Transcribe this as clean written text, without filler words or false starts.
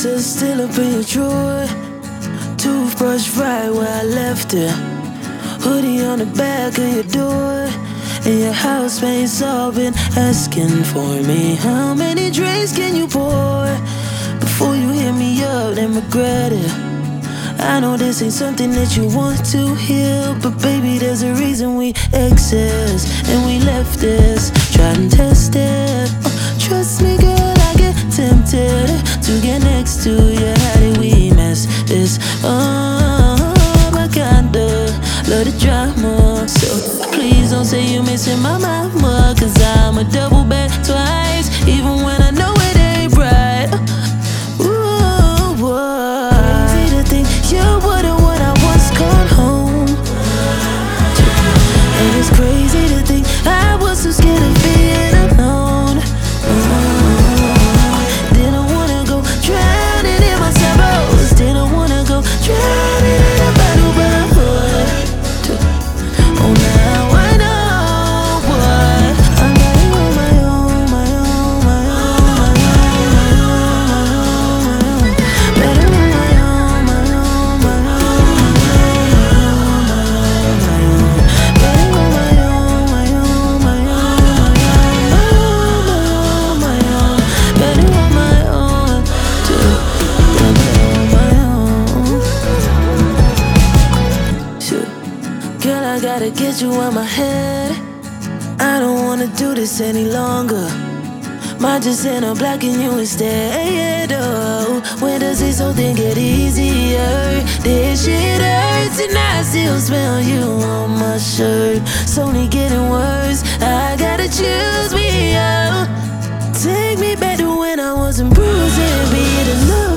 eraser still up in your drawer. Toothbrush right where I left it. Hoodie on the back of your door. And your housemates all been asking for me. How many drinks can you pour before you hit me up and regret it? I know this ain't something that you want to hear, but baby, there's a reason we exist and we left this. Try and test it. Trust me, girl, I get tempted to get next to you. How did we mess this up? I kinda love the drama, so please don't say you're missing my mama, 'cause I'm a double back twice, even when I know it ain't right. Ooh, crazy to think you wouldn't what I once called home. And it's crazy to think I was so scared of being alone. Didn't wanna go drowning in my sorrows. Didn't wanna go drowning in a bottle, but oh, now I know what I got it on my own, my own, my own, my own, my own, my own. Better on my own, my own, my own, my own, my own. Better on my own, my own, my own, my own. Better on my own, too. Better on my own. Shit. Girl, I gotta get you out my head. I don't wanna do this any longer. Might just end up blocking you instead. Oh, when does this whole thing get easier? This shit hurts and I still smell you on my shirt. It's only getting worse. I gotta choose me out. Take me back to when I wasn't bruising, be it enough.